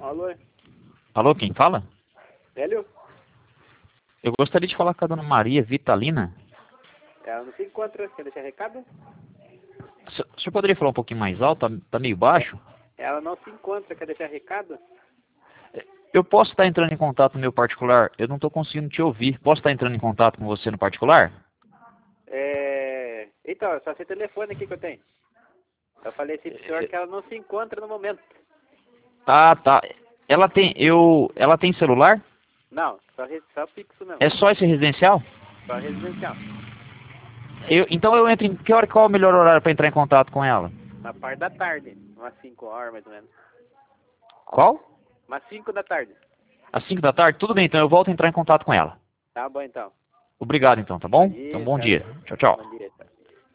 Alô? Alô, quem fala? Hélio? Eu gostaria de falar com a dona Maria Vitalina. Ela não se encontra. Quer deixar recado? O senhor poderia falar um pouquinho mais alto? Tá meio baixo? Ela não se encontra. Quer deixar recado? Eu posso estar entrando em contato no meu particular? Eu não estou conseguindo te ouvir. Posso estar entrando em contato com você no particular? Então, é só esse telefone aqui que eu tenho. Eu falei assim pro senhor que ela não se encontra no momento. Ah, tá. Ela tem celular? Não, só fixo mesmo. É só esse residencial? Só residencial. Então eu entro em... Qual é o melhor horário para entrar em contato com ela? Na parte da tarde. Umas 5 horas, mais ou menos. Qual? Umas 5 da tarde. Às 5 da tarde? Tudo bem, então eu volto a entrar em contato com ela. Tá bom, então. Obrigado, então, tá bom? Então, Isso, bom dia. Tchau, tchau. bom dia, tchau.